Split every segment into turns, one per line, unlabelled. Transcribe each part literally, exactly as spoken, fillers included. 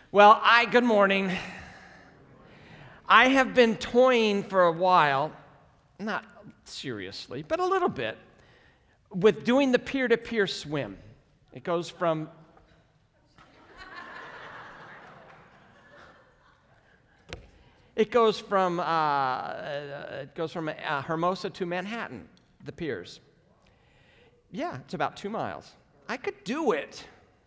Well, I, good morning. I have been toying for a while, not seriously, but a little bit, with doing the peer-to-peer swim. It goes from it goes from uh, it goes from uh, Hermosa to Manhattan, the piers. Yeah, it's about two miles. I could do it.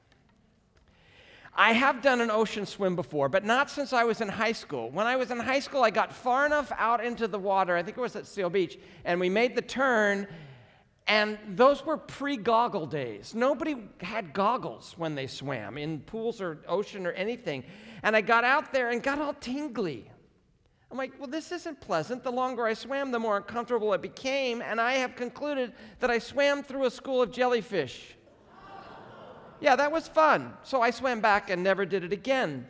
I have done an ocean swim before, but not since I was in high school. When I was in high school, I got far enough out into the water, I think it was at Seal Beach, and we made the turn, and those were pre-goggle days. Nobody had goggles when they swam in pools or ocean or anything. And I got out there and got all tingly. I'm like, well, this isn't pleasant. The longer I swam, the more uncomfortable it became, and I have concluded that I swam through a school of jellyfish. Yeah, that was fun. So I swam back and never did it again.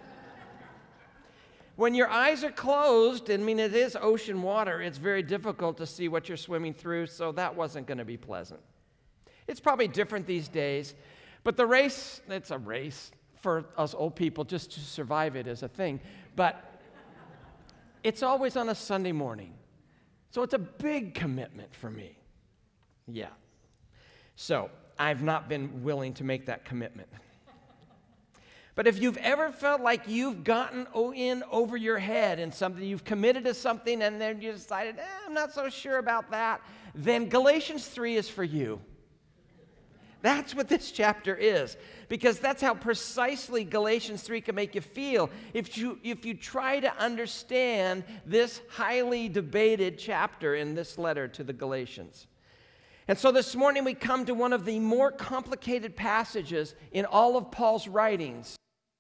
When your eyes are closed, I mean, it is ocean water, it's very difficult to see what you're swimming through, so that wasn't going to be pleasant. It's probably different these days, but the race, it's a race for us old people just to survive it is a thing, but it's always on a Sunday morning. So it's a big commitment for me. Yeah. So I've not been willing to make that commitment. But if you've ever felt like you've gotten in over your head in something, you've committed to something and then you decided, eh, I'm not so sure about that, then Galatians three is for you. That's what this chapter is, because that's how precisely Galatians three can make you feel if you, if you try to understand this highly debated chapter in this letter to the Galatians. And so this morning we come to one of the more complicated passages in all of Paul's writings.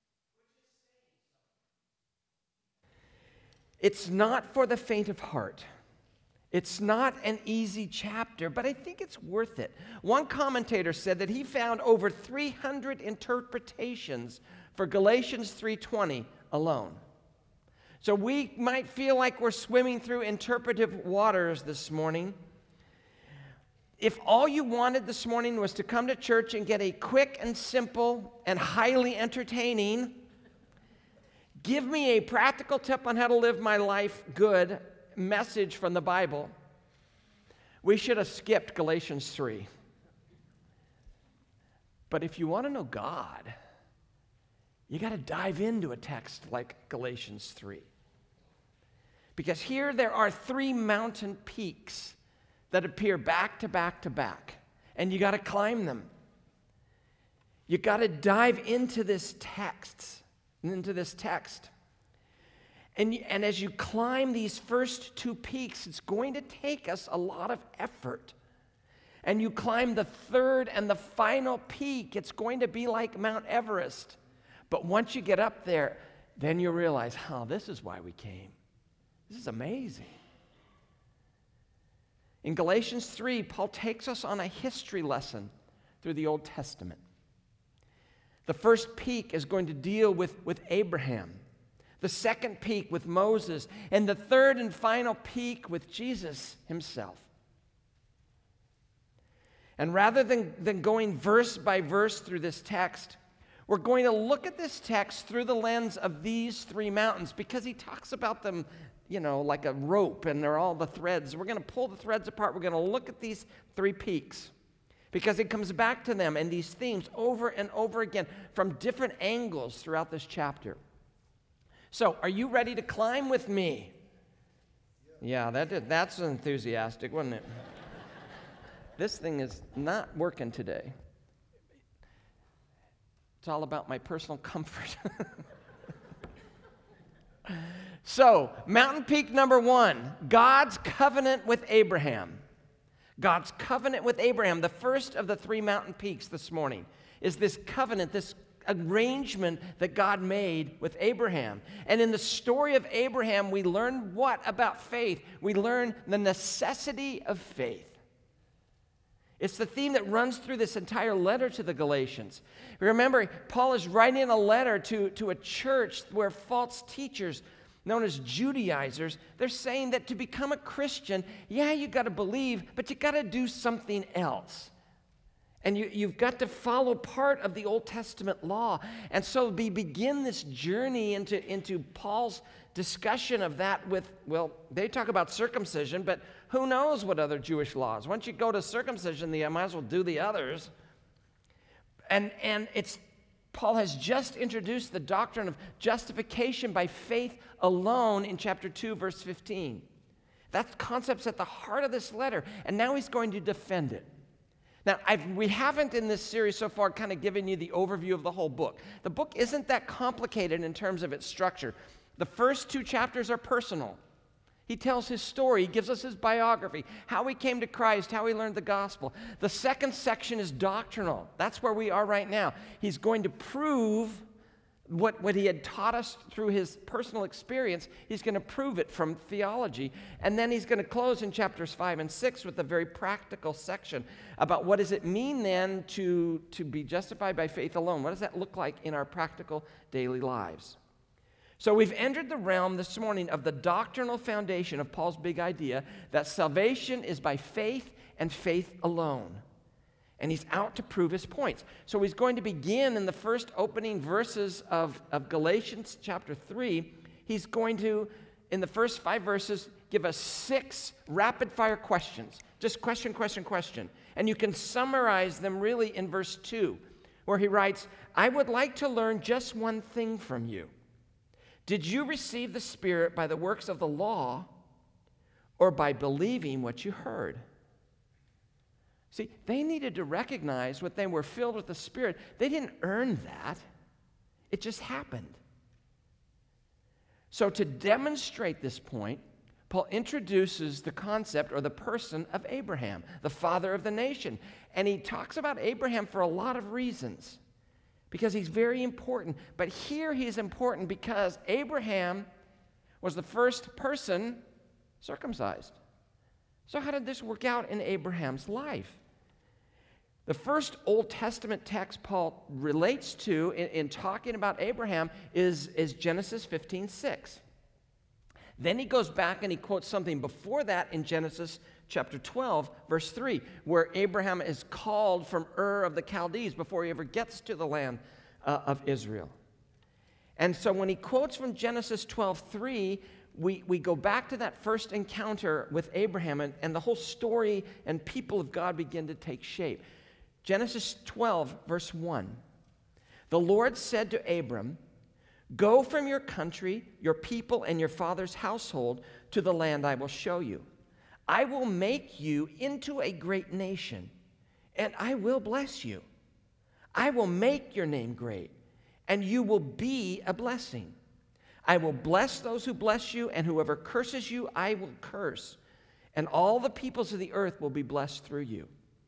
It's not for the faint of heart. It's not an easy chapter, but I think it's worth it. One commentator said that he found over three hundred interpretations for Galatians three twenty alone. So we might feel like we're swimming through interpretive waters this morning. If all you wanted this morning was to come to church and get a quick and simple and highly entertaining, give me a practical tip on how to live my life good message from the Bible, we should have skipped Galatians three. But if you want to know God, you got to dive into a text like Galatians three. Because here there are three mountain peaks that appear back to back to back, and you got to climb them. You got to dive into this text, into this text. And, and as you climb these first two peaks, it's going to take us a lot of effort. And you climb the third and the final peak, it's going to be like Mount Everest. But once you get up there, then you realize, oh, this is why we came. This is amazing. In Galatians three, Paul takes us on a history lesson through the Old Testament. The first peak is going to deal with, with Abraham. The second peak with Moses. And the third and final peak with Jesus himself. And rather than, than going verse by verse through this text, we're going to look at this text through the lens of these three mountains because he talks about them, you know, like a rope, and they're all the threads. We're going to pull the threads apart. We're going to look at these three peaks because it comes back to them and these themes over and over again from different angles throughout this chapter. So, are you ready to climb with me? Yeah, that did, that's enthusiastic, wasn't it? This thing is not working today. It's all about my personal comfort. So, mountain peak number one, God's covenant with Abraham. God's covenant with Abraham, the first of the three mountain peaks this morning, is this covenant, this arrangement that God made with Abraham. And in the story of Abraham, we learn what about faith? We learn the necessity of faith. It's the theme that runs through this entire letter to the Galatians. Remember, Paul is writing a letter to, to a church where false teachers, known as Judaizers, they're saying that to become a Christian, yeah, you got to believe, but you got to do something else. And you, you've got to follow part of the Old Testament law. And so we begin this journey into, into Paul's discussion of that with, well, they talk about circumcision, but who knows what other Jewish laws? Once you go to circumcision, you might as well do the others. And, and it's Paul has just introduced the doctrine of justification by faith alone in chapter two, verse fifteen. That concept's at the heart of this letter, and now he's going to defend it. Now, I've, we haven't in this series so far kind of given you the overview of the whole book. The book isn't that complicated in terms of its structure. The first two chapters are personal. He tells his story. He gives us his biography, how he came to Christ, how he learned the gospel. The second section is doctrinal. That's where we are right now. He's going to prove what, what he had taught us through his personal experience. He's going to prove it from theology. And then he's going to close in chapters five and six with a very practical section about what does it mean then to, to be justified by faith alone. What does that look like in our practical daily lives? So we've entered the realm this morning of the doctrinal foundation of Paul's big idea that salvation is by faith and faith alone. And he's out to prove his points. So he's going to begin in the first opening verses of, of Galatians chapter three. He's going to, in the first five verses, give us six rapid-fire questions. Just question, question, question. And you can summarize them really in verse two, where he writes, I would like to learn just one thing from you. Did you receive the Spirit by the works of the law or by believing what you heard? See, they needed to recognize when they were filled with the Spirit, they didn't earn that. It just happened. So to demonstrate this point, Paul introduces the concept or the person of Abraham, the father of the nation. And he talks about Abraham for a lot of reasons, because he's very important. But here he's important because Abraham was the first person circumcised. So how did this work out in Abraham's life? The first Old Testament text Paul relates to in, in talking about Abraham is, is Genesis fifteen six. Then he goes back and he quotes something before that in Genesis chapter twelve, verse three, where Abraham is called from Ur of the Chaldees before he ever gets to the land uh, of Israel. And so when he quotes from Genesis twelve three, we, we go back to that first encounter with Abraham, and, and the whole story and people of God begin to take shape. Genesis twelve, verse one. The Lord said to Abram, go from your country, your people, and your father's household to the land I will show you. I will make you into a great nation, and I will bless you. I will make your name great, and you will be a blessing. I will bless those who bless you, and whoever curses you, I will curse. And all the peoples of the earth will be blessed through you.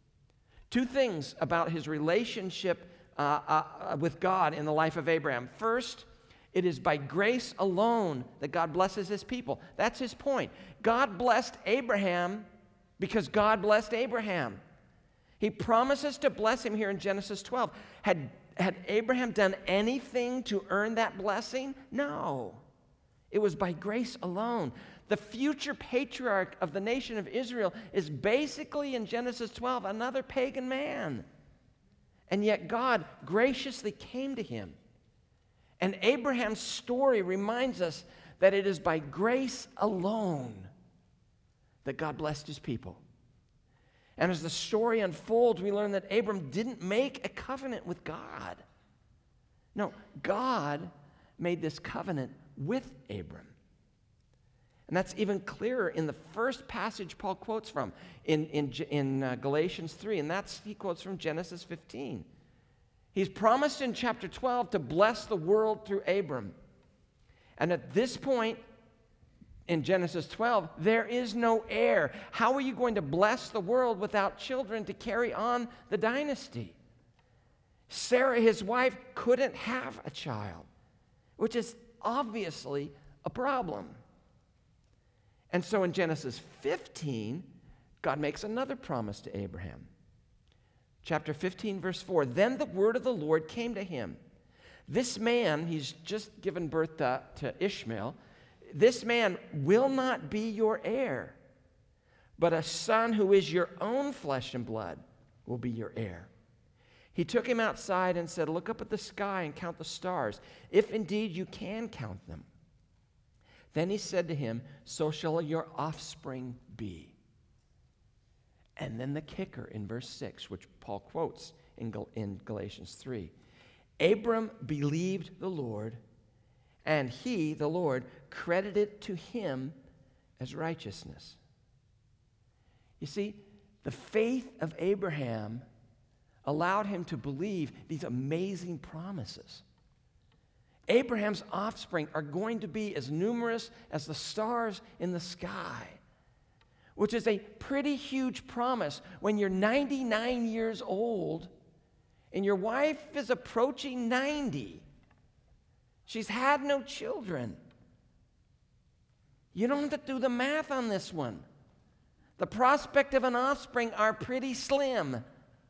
Two things about his relationship uh, uh, with God in the life of Abraham. First, it is by grace alone that God blesses his people. That's his point. God blessed Abraham because God blessed Abraham. He promises to bless him here in Genesis twelve. Had, had Abraham done anything to earn that blessing? No. It was by grace alone. The future patriarch of the nation of Israel is basically in Genesis twelve another pagan man. And yet God graciously came to him. And Abraham's story reminds us that it is by grace alone that God blessed his people. And as the story unfolds, we learn that Abram didn't make a covenant with God. No, God made this covenant with Abram. And that's even clearer in the first passage Paul quotes from in, in, in uh, Galatians three, and that's, he quotes from Genesis fifteen. He's promised in chapter twelve to bless the world through Abram. And at this point in Genesis twelve, there is no heir. How are you going to bless the world without children to carry on the dynasty? Sarah, his wife, couldn't have a child, which is obviously a problem. And so in Genesis fifteen, God makes another promise to Abraham. Chapter fifteen, verse four, then the word of the Lord came to him. This man, he's just given birth to, to Ishmael, this man will not be your heir, but a son who is your own flesh and blood will be your heir.
He took him outside and said, "Look up at the sky and count the stars, if indeed you can count them." Then he said to him, "So shall your offspring be." And then the kicker in verse six, which Paul quotes in, Gal- in Galatians three. Abram believed the Lord, and he, the Lord, credited to him as righteousness. You see, the faith of Abraham allowed him to believe these amazing promises. Abraham's offspring are going to be as numerous as the stars in the sky, which is a pretty huge promise when you're ninety-nine years old and your wife is approaching ninety. She's had no children. You don't have to do the math on this one. The prospect of an offspring are pretty slim.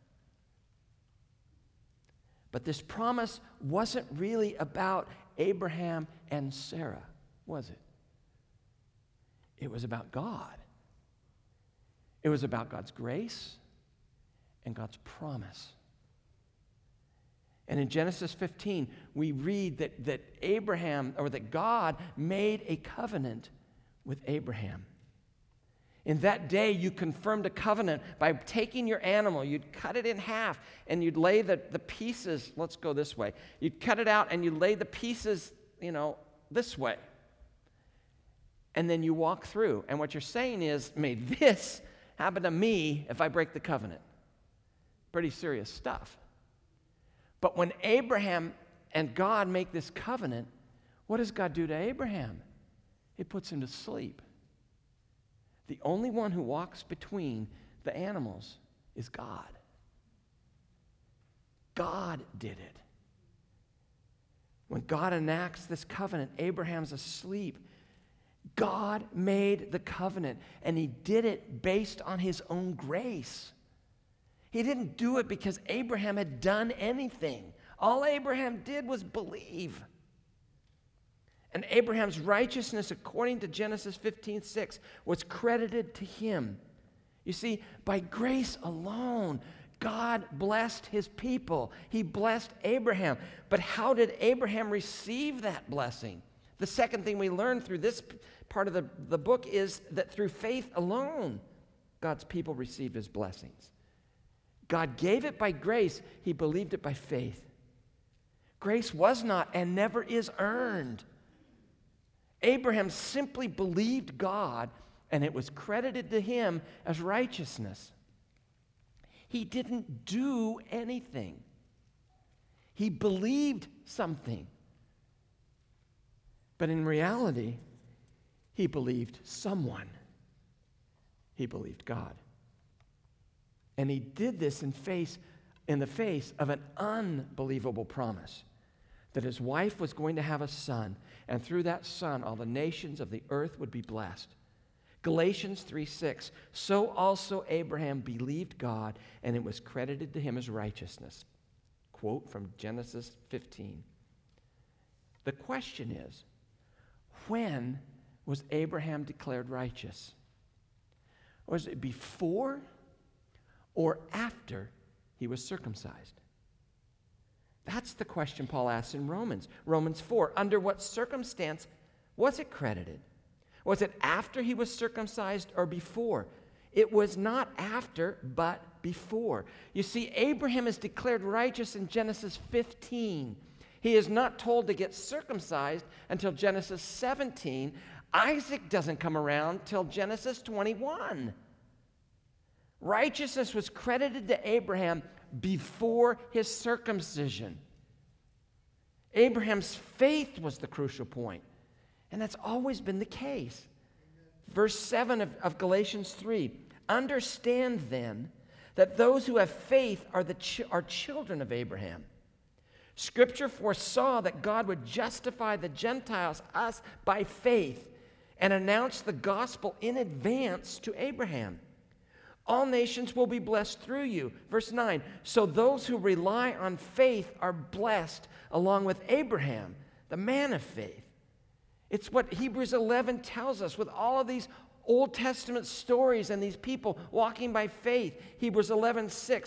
But this promise wasn't really about Abraham and Sarah, was it? It was about God. It was about God's grace and God's promise. And in Genesis fifteen, we read that, that Abraham, or that God made a covenant with Abraham. In that day, you confirmed a covenant by taking your animal. You'd cut it in half, and you'd lay the, the pieces, let's go this way. You'd cut it out, and you'd lay the pieces, you know, this way. And then you walk through. And what you're saying is, may this happen to me if I break the covenant. Pretty serious stuff. But when Abraham and God make this covenant, what does God do to Abraham? He puts him to sleep. The only one who walks between the animals is God. God did it. When God enacts this covenant, Abraham's asleep. God made the covenant, and he did it based on his own grace. He didn't do it because Abraham had done anything. All Abraham did was believe. And Abraham's righteousness, according to Genesis fifteen six, was credited to him. You see, by grace alone, God blessed his people. He blessed Abraham. But how did Abraham receive that blessing? The second thing we learn through this part of the, the book is that through faith alone, God's people received his blessings. God gave it by grace. He believed it by faith. Grace was not and never is earned. Abraham simply believed God, and it was credited to him as righteousness. He didn't do anything. He believed something. But in reality, he believed someone. He believed God. And he did this in face, in the face of an unbelievable promise that his wife was going to have a son, and through that son, all the nations of the earth would be blessed. Galatians three six, so also Abraham believed God, and it was credited to him as righteousness. Quote from Genesis fifteen. The question is, when was Abraham declared righteous? Was it before or after he was circumcised? That's the question Paul asks in Romans. Romans four, under what circumstance was it credited? Was it after he was circumcised or before? It was not after, but before. You see, Abraham is declared righteous in Genesis fifteen. He is not told to get circumcised until Genesis seventeen. Isaac doesn't come around till Genesis twenty-one. Righteousness was credited to Abraham before his circumcision. Abraham's faith was the crucial point, and that's always been the case. Verse seven of, of Galatians three, understand then that those who have faith are, the ch- are children of Abraham. Scripture foresaw that God would justify the Gentiles, us, by faith, and announce the gospel in advance to Abraham. All nations will be blessed through you. Verse nine, so those who rely on faith are blessed along with Abraham, the man of faith. It's what Hebrews eleven tells us with all of these Old Testament stories and these people walking by faith. Hebrews eleven six,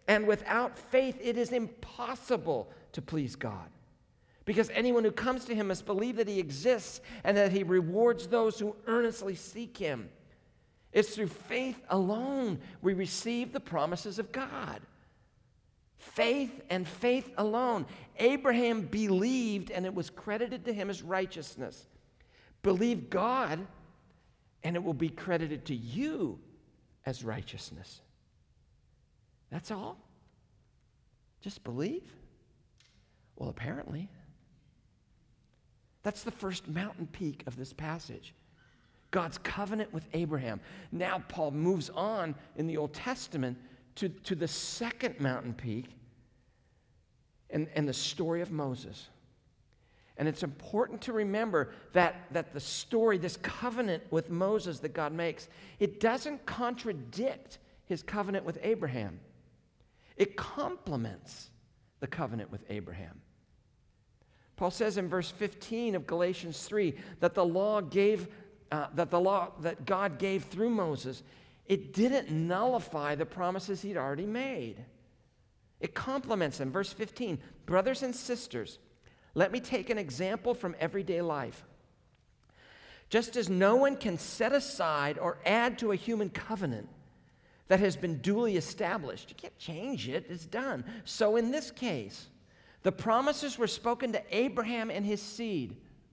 And without faith, it is impossible to please God. Because anyone who comes to him must believe that he exists and that he rewards those who earnestly seek him. It's through faith alone we receive the promises of God. Faith and faith alone. Abraham believed, and it was credited to him as righteousness. Believe God, and it will be credited to you as righteousness. That's all? Just believe? Well, apparently. That's the first mountain peak of this passage. God's covenant with Abraham. Now Paul moves on in the Old Testament to, to the second mountain peak and, and the story of Moses. And it's important to remember that, that the story, this covenant with Moses that God makes, it doesn't contradict his covenant with Abraham. It complements the covenant with Abraham. Paul says in verse fifteen of Galatians three that the law gave, uh, that the law that God gave through Moses, it didn't nullify the promises he'd already made. It complements them. Verse fifteen, brothers and sisters, let me take an example from everyday life. Just as no one can set aside or add to a human covenant that has been duly established, you can't change it, it's done. So in this case, the promises were spoken to Abraham and his seed.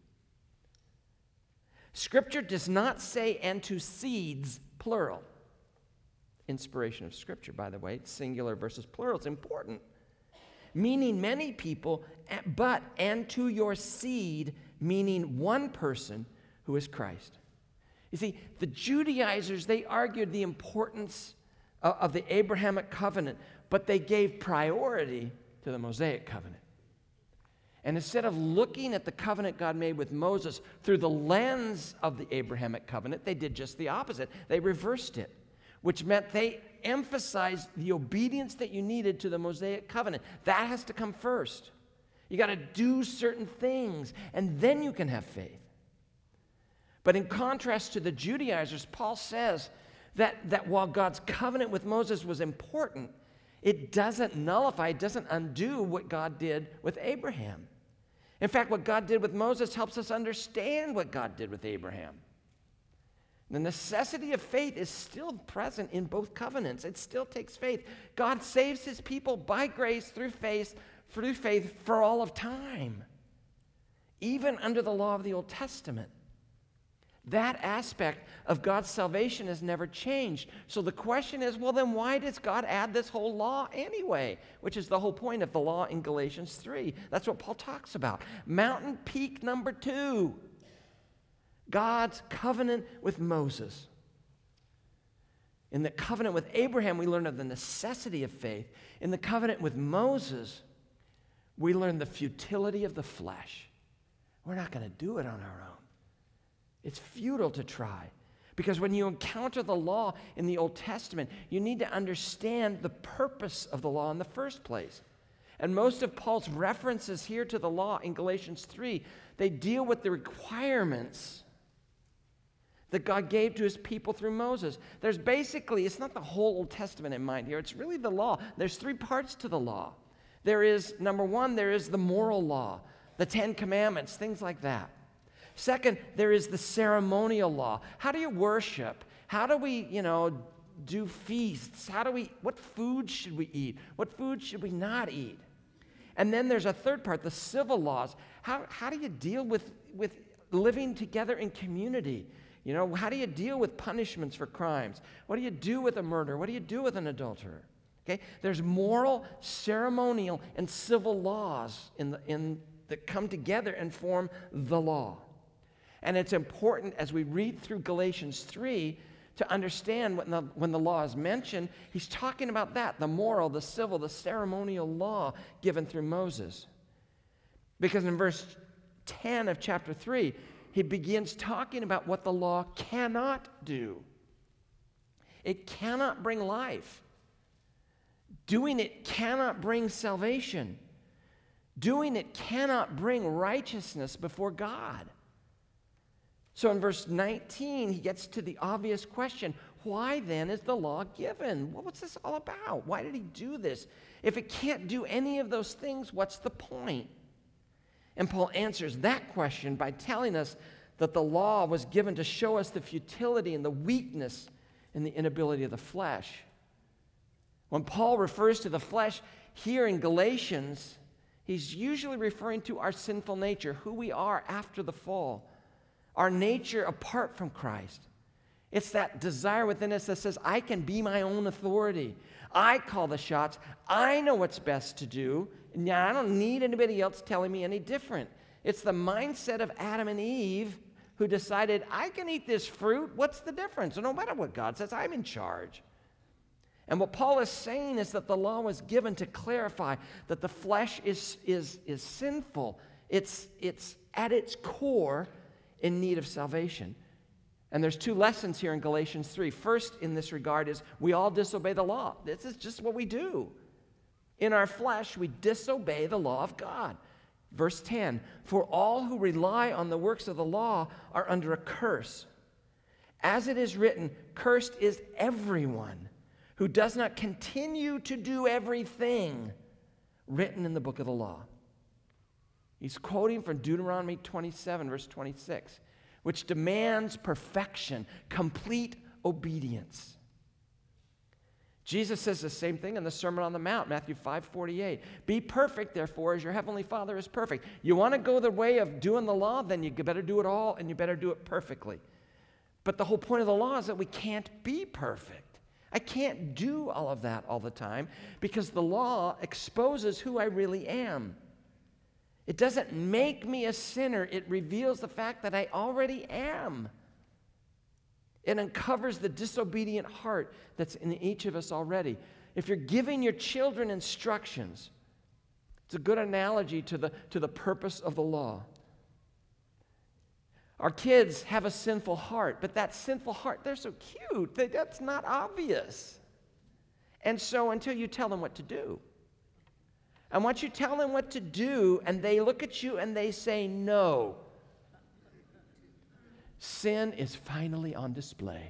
Scripture does not say, and to seeds, plural. Inspiration of Scripture, by the way, singular versus plural, it's important. Meaning many people, but and to your seed, meaning one person who is Christ. You see, the Judaizers, they argued the importance of, of the Abrahamic covenant, but they gave priority to the Mosaic covenant. And instead of looking at the covenant God made with Moses through the lens of the Abrahamic covenant, they did just the opposite. They reversed it, which meant they emphasized the obedience that you needed to the Mosaic covenant. That has to come first. You got to do certain things, and then you can have faith. But in contrast to the Judaizers, Paul says that, that while God's covenant with Moses was important, it doesn't nullify, it doesn't undo what God did with Abraham. In fact, what God did with Moses helps us understand what God did with Abraham. The necessity of faith is still present in both covenants. It still takes faith. God saves his people by grace through faith, through faith for all of time, even under the law of the Old Testament. That aspect of God's salvation has never changed. So the question is, well, then why does God add this whole law anyway? Which is the whole point of the law in Galatians three. That's what Paul talks about. Mountain peak number two. God's covenant with Moses. In the covenant with Abraham, we learn of the necessity of faith. In the covenant with Moses, we learn the futility of the flesh. We're not going to do it on our own. It's futile to try. Because when you encounter the law in the Old Testament, you need to understand the purpose of the law in the first place. And most of Paul's references here to the law in Galatians three, they deal with the requirements that God gave to his people through Moses. There's basically, it's not the whole Old Testament in mind here, it's really the law. There's three parts to the law. There is, number one, there is the moral law, the Ten Commandments, things like that. Second, there is the ceremonial law. How do you worship? How do we, you know, do feasts? How do we, what food should we eat? What food should we not eat? And then there's a third part, the civil laws. How, how do you deal with, with living together in community? You know, how do you deal with punishments for crimes? What do you do with a murder? What do you do with an adulterer? Okay? There's moral, ceremonial, and civil laws in the, in, that come together and form the law. And it's important as we read through Galatians three to understand when the, when the law is mentioned, he's talking about that, the moral, the civil, the ceremonial law given through Moses. Because in verse ten of chapter three, he begins talking about what the law cannot do. It cannot bring life. Doing it cannot bring salvation. Doing it cannot bring righteousness before God. So in verse nineteen, he gets to the obvious question, Why then is the law given? Well, what's this all about? Why did he do this? If it can't do any of those things, what's the point? And Paul answers that question by telling us that the law was given to show us the futility and the weakness and the inability of the flesh. When Paul refers to the flesh here in Galatians, he's usually referring to our sinful nature, who we are after the fall, our nature apart from Christ. It's that desire within us that says, I can be my own authority. I call the shots. I know what's best to do. And I don't need anybody else telling me any different. It's the mindset of Adam and Eve who decided, I can eat this fruit. What's the difference? No matter what God says, I'm in charge. And what Paul is saying is that the law was given to clarify that the flesh is, is, is sinful. It's, it's at its core in need of salvation. And there's two lessons here in Galatians three. First, in this regard, is we all disobey the law. This is just what we do. In our flesh, we disobey the law of God. Verse ten, for all who rely on the works of the law are under a curse. As it is written, cursed is everyone who does not continue to do everything written in the book of the law. He's quoting from Deuteronomy twenty-seven, verse twenty-six, which demands perfection, complete obedience. Jesus says the same thing in the Sermon on the Mount, Matthew five forty-eight. Be perfect, therefore, as your heavenly Father is perfect. You want to go the way of doing the law, then you better do it all, and you better do it perfectly. But the whole point of the law is that we can't be perfect. I can't do all of that all the time because the law exposes who I really am. It doesn't make me a sinner. It reveals the fact that I already am. It uncovers the disobedient heart that's in each of us already. If you're giving your children instructions, it's a good analogy to the, to the purpose of the law. Our kids have a sinful heart, but that sinful heart, they're so cute. That that's not obvious. And so until you tell them what to do, and once you tell them what to do, and they look at you and they say no, sin is finally on display.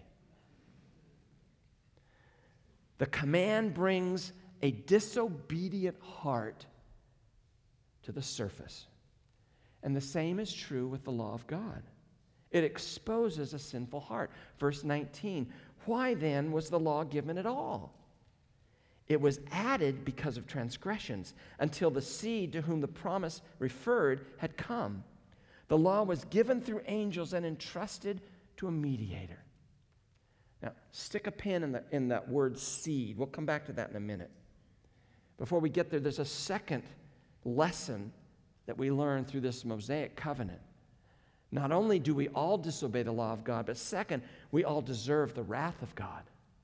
The command brings a disobedient heart to the surface. And the same is true with the law of God. It exposes a sinful heart. Verse nineteen, why then was the law given at all? It was added because of transgressions, until the seed to whom the promise referred had come. The law was given through angels and entrusted to a mediator. Now, stick a pin in, the, in that word seed. We'll come back to that in a minute. Before we get there, there's a second lesson that we learn through this Mosaic covenant. Not only do we all disobey the law of God, but second, we all deserve the wrath of God.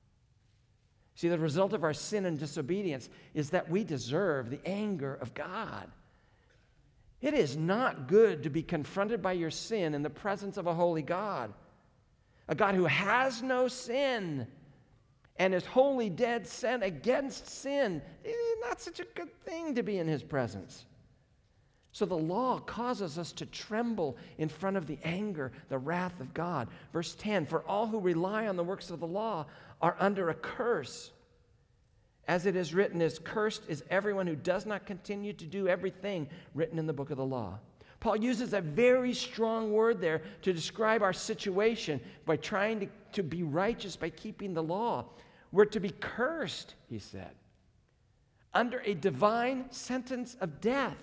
See, the result of our sin and disobedience is that we deserve the anger of God. It is not good to be confronted by your sin in the presence of a holy God, a God who has no sin and is wholly dead set against sin. It's not such a good thing to be in his presence. So the law causes us to tremble in front of the anger, the wrath of God. Verse ten, for all who rely on the works of the law are under a curse. As it is written, is cursed is everyone who does not continue to do everything written in the book of the law. Paul uses a very strong word there to describe our situation by trying to, to be righteous by keeping the law. We're to be cursed, he said, under a divine sentence of death.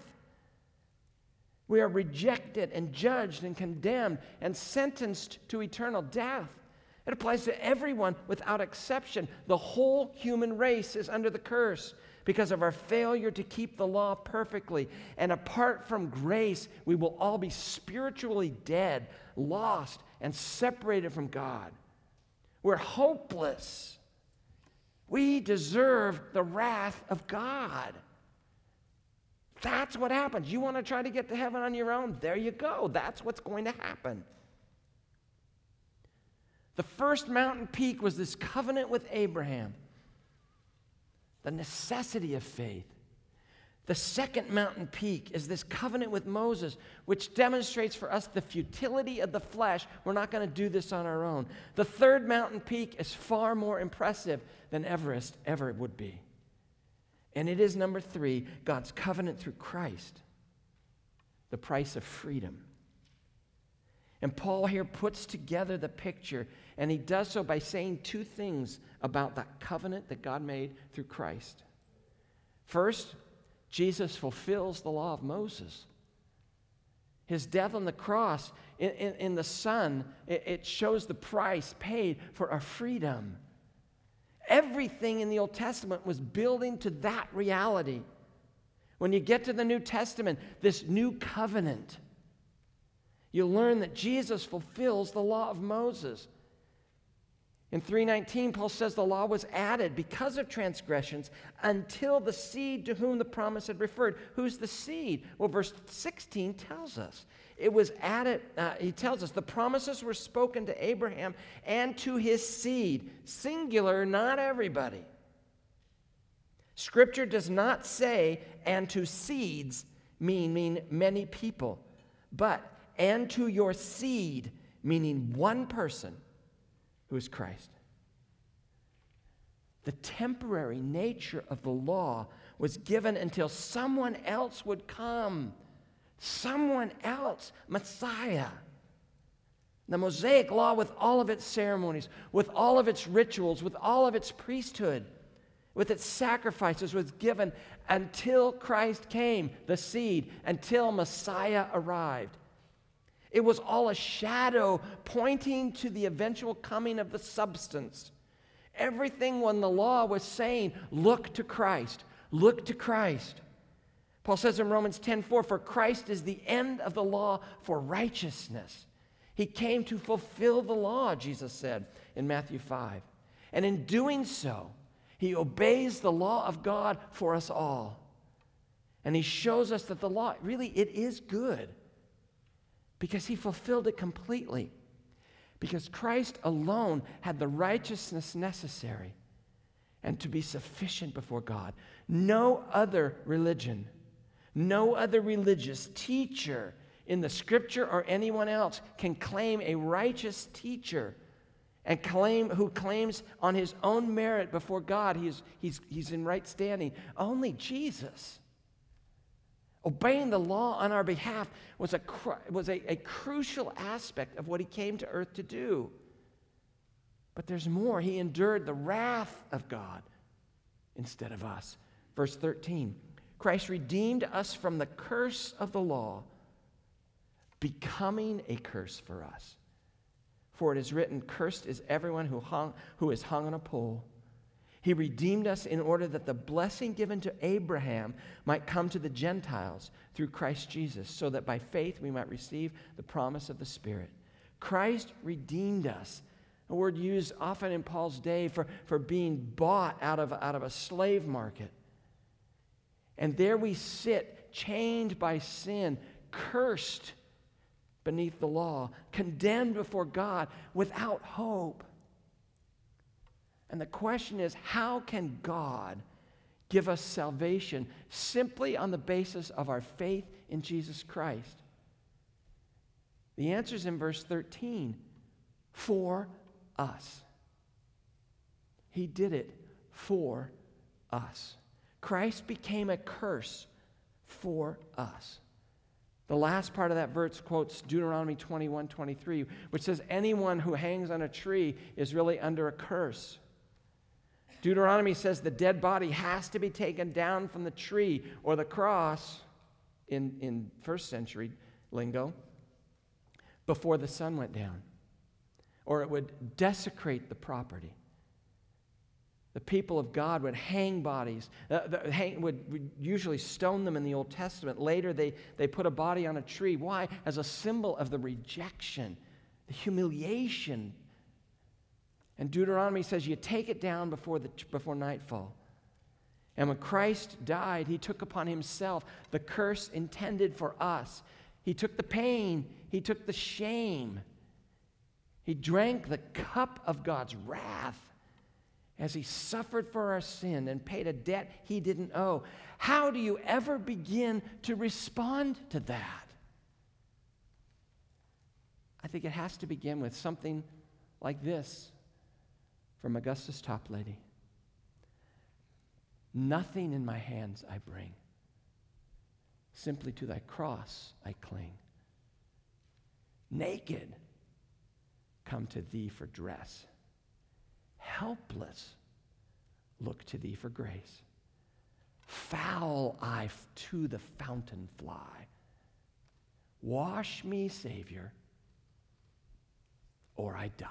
We are rejected and judged and condemned and sentenced to eternal death. It applies to everyone without exception. The whole human race is under the curse because of our failure to keep the law perfectly. And apart from grace, we will all be spiritually dead, lost, and separated from God. We're hopeless. We deserve the wrath of God. That's what happens. You want to try to get to heaven on your own? There you go. That's what's going to happen. The first mountain peak was this covenant with Abraham, the necessity of faith. The second mountain peak is this covenant with Moses, which demonstrates for us the futility of the flesh. We're not going to do this on our own. The third mountain peak is far more impressive than Everest ever would be. And it is, number three, God's covenant through Christ, the price of freedom. And Paul here puts together the picture, and he does so by saying two things about that covenant that God made through Christ. First, Jesus fulfills the law of Moses. His death on the cross in, in, in the Son, it, it shows the price paid for our freedom. Everything in the Old Testament was building to that reality. When you get to the New Testament, this new covenant, you learn that Jesus fulfills the law of Moses. In three nineteen, Paul says the law was added because of transgressions until the seed to whom the promise had referred. Who's the seed? Well, verse sixteen tells us. It was added, uh, he tells us, the promises were spoken to Abraham and to his seed. Singular, not everybody. Scripture does not say, and to seeds, mean, mean many people, but and to your seed, meaning one person, who is Christ. The temporary nature of the law was given until someone else would come. Someone else, Messiah. The Mosaic law, with all of its ceremonies, with all of its rituals, with all of its priesthood, with its sacrifices, was given until Christ came, the seed, until Messiah arrived. It was all a shadow pointing to the eventual coming of the substance. Everything when the law was saying, look to Christ, look to Christ. Paul says in Romans ten four, for Christ is the end of the law for righteousness. He came to fulfill the law, Jesus said in Matthew five. And in doing so, he obeys the law of God for us all. And he shows us that the law, really, it is good. Because he fulfilled it completely. Because Christ alone had the righteousness necessary and to be sufficient before God. No other religion, no other religious teacher in the Scripture or anyone else can claim a righteous teacher and claim who claims on his own merit before God he's, he's, he's in right standing. Only Jesus. Obeying the law on our behalf was, a, was a, a crucial aspect of what he came to earth to do. But there's more. He endured the wrath of God instead of us. Verse thirteen, Christ redeemed us from the curse of the law, becoming a curse for us. For it is written, cursed is everyone who, hung, who is hung on a pole. He redeemed us in order that the blessing given to Abraham might come to the Gentiles through Christ Jesus, so that by faith we might receive the promise of the Spirit. Christ redeemed us, a word used often in Paul's day for, for being bought out of, out of a slave market. And there we sit, chained by sin, cursed beneath the law, condemned before God, without hope. And the question is, how can God give us salvation simply on the basis of our faith in Jesus Christ? The answer is in verse thirteen, for us. He did it for us. Christ became a curse for us. The last part of that verse quotes Deuteronomy twenty-one twenty-three, which says anyone who hangs on a tree is really under a curse. Deuteronomy says the dead body has to be taken down from the tree or the cross in, in first century lingo before the sun went down, or it would desecrate the property. The people of God would hang bodies, uh, the, hang, would, would usually stone them in the Old Testament. Later, they, they put a body on a tree. Why? As a symbol of the rejection, the humiliation. And Deuteronomy says you take it down before, the, before nightfall. And when Christ died, he took upon himself the curse intended for us. He took the pain. He took the shame. He drank the cup of God's wrath. as he suffered for our sin and paid a debt he didn't owe. How do you ever begin to respond to that? I think it has to begin with something like this from Augustus Toplady. Nothing in my hands I bring. Simply to thy cross I cling. Naked, come to thee for dress. Helpless, look to thee for grace. Foul I to the fountain fly. Wash me, Savior, or I die.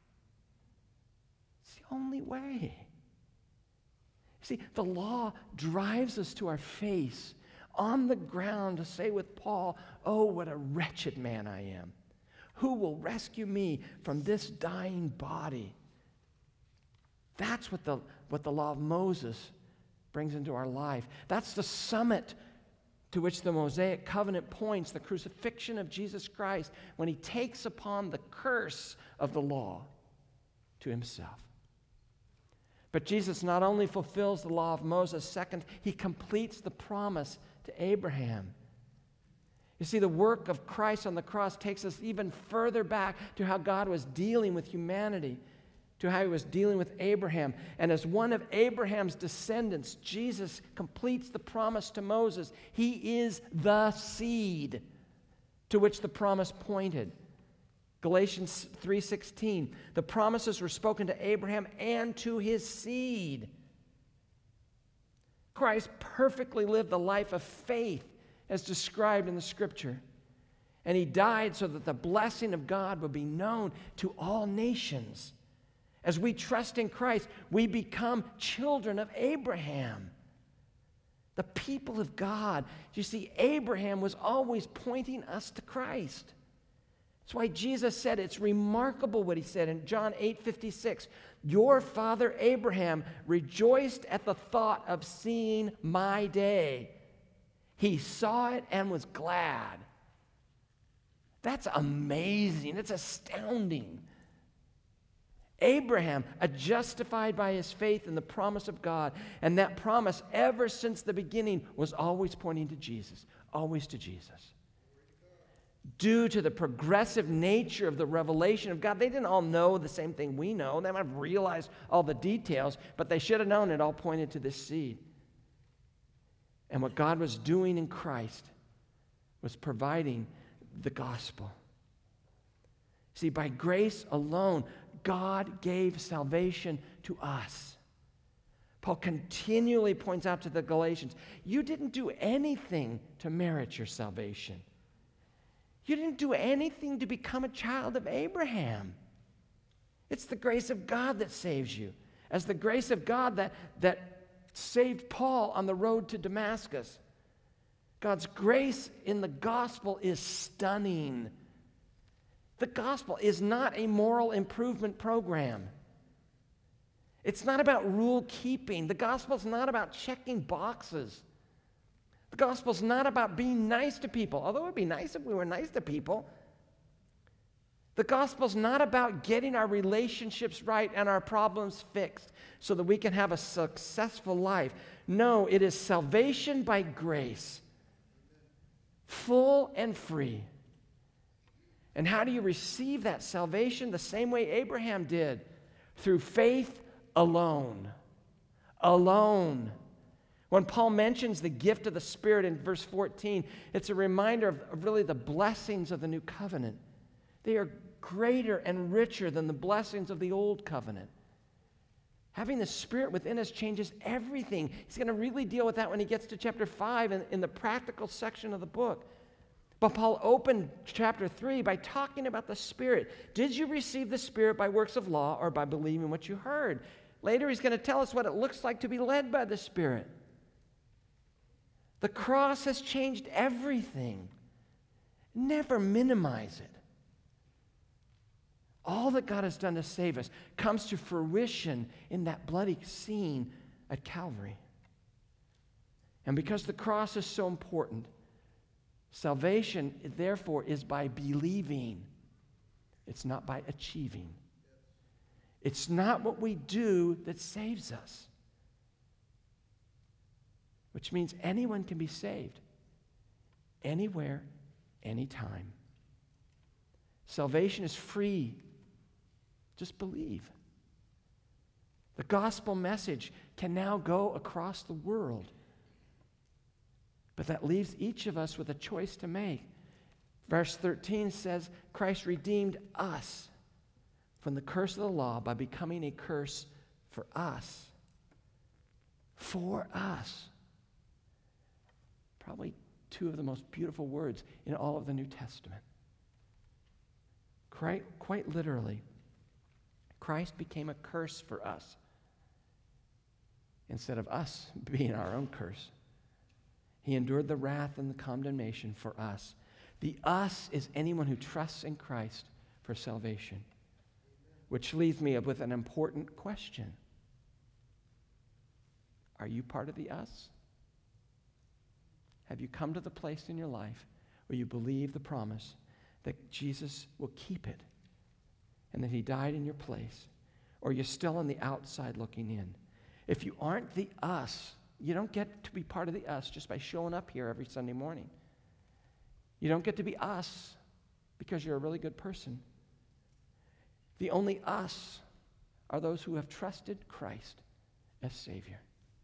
It's the only way. See, the law drives us to our face on the ground to say with Paul, oh, what a wretched man I am. Who will rescue me from this dying body? That's what the, what the law of Moses brings into our life. That's the summit to which the Mosaic covenant points, the crucifixion of Jesus Christ, when he takes upon the curse of the law to himself. But Jesus not only fulfills the law of Moses, second, he completes the promise to Abraham. You see, the work of Christ on the cross takes us even further back to how God was dealing with humanity, to how he was dealing with Abraham. And as one of Abraham's descendants, Jesus completes the promise to Moses. He is the seed to which the promise pointed. Galatians three sixteen, the promises were spoken to Abraham and to his seed. Christ perfectly lived the life of faith as described in the Scripture. And he died so that the blessing of God would be known to all nations. As we trust in Christ, we become children of Abraham, the people of God. You see, Abraham was always pointing us to Christ. That's why Jesus said, it's remarkable what he said in John eight fifty-six. Your father Abraham rejoiced at the thought of seeing my day. He saw it and was glad. That's amazing. It's astounding. Abraham, a justified by his faith in the promise of God, and that promise ever since the beginning was always pointing to Jesus, always to Jesus. Due to the progressive nature of the revelation of God, they didn't all know the same thing we know. They might have realized all the details, but they should have known it all pointed to this seed. And what God was doing in Christ was providing the gospel. See, by grace alone, God gave salvation to us. Paul continually points out to the Galatians, you didn't do anything to merit your salvation. You didn't do anything to become a child of Abraham. It's the grace of God that saves you. As the grace of God that, that saved Paul on the road to Damascus. God's grace in the gospel is stunning. The gospel is not a moral improvement program. It's not about rule keeping. The gospel is not about checking boxes. The gospel is not about being nice to people, although it would be nice if we were nice to people. The gospel is not about getting our relationships right and our problems fixed so that we can have a successful life. No, it is salvation by grace, full and free. And how do you receive that salvation? The same way Abraham did, through faith alone. Alone. When Paul mentions the gift of the Spirit in verse fourteen, it's a reminder of, of really the blessings of the new covenant. They are greater and richer than the blessings of the old covenant. Having the Spirit within us changes everything. He's going to really deal with that when he gets to chapter five in, in the practical section of the book. But Paul opened chapter three by talking about the Spirit. Did you receive the Spirit by works of law or by believing what you heard? Later he's going to tell us what it looks like to be led by the Spirit. The cross has changed everything. Never minimize it. All that God has done to save us comes to fruition in that bloody scene at Calvary. And because the cross is so important, salvation, therefore, is by believing. It's not by achieving.
It's not what we do that saves us, which means anyone can be saved anywhere, anytime. Salvation is free. Just believe. The gospel message can now go across the world. But that leaves each of us with a choice to make. Verse thirteen says, Christ redeemed us from the curse of the law by becoming a curse for us. For us. Probably two of the most beautiful words in all of the New Testament. Quite, quite literally, Christ became a curse for us instead of us being our own curse. He endured the wrath and the condemnation for us. The us is anyone who trusts in Christ for salvation, which leaves me with an important question. Are you part of the us? Have you come to the place in your life where you believe the promise that Jesus will keep it and that he died in your place? Or you're still on the outside looking in? If you aren't the us, you don't get to be part of the us just by showing up here every Sunday morning. You don't get to be us because you're a really good person. The only us are those who have trusted Christ as Savior.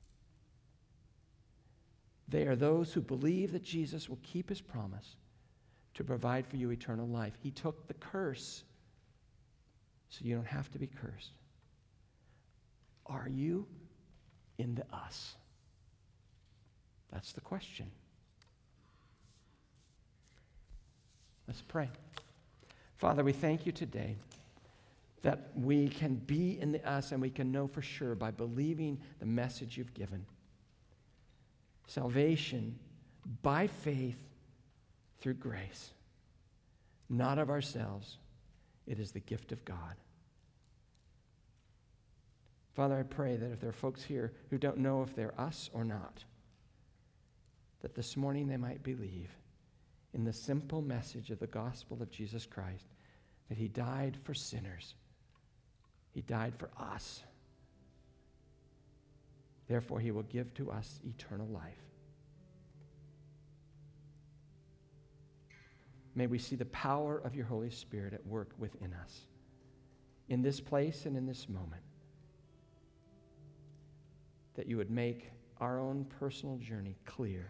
They are those who believe that Jesus will keep his promise to provide for you eternal life. He took the curse so you don't have to be cursed. Are you in the us? That's the question. Let's pray. Father, we thank you today that we can be in the us and we can know for sure by believing the message you've given. Salvation by faith through grace, not of ourselves. It is the gift of God. Father, I pray that if there are folks here who don't know if they're us or not, that this morning they might believe in the simple message of the gospel of Jesus Christ, that he died for sinners. He died for us. Therefore, he will give to us eternal life. May we see the power of your Holy Spirit at work within us, in this place and in this moment, that you would make our own personal journey clear,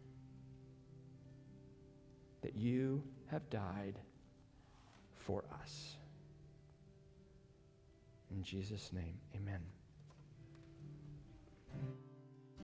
that you have died for us. In Jesus' name, amen.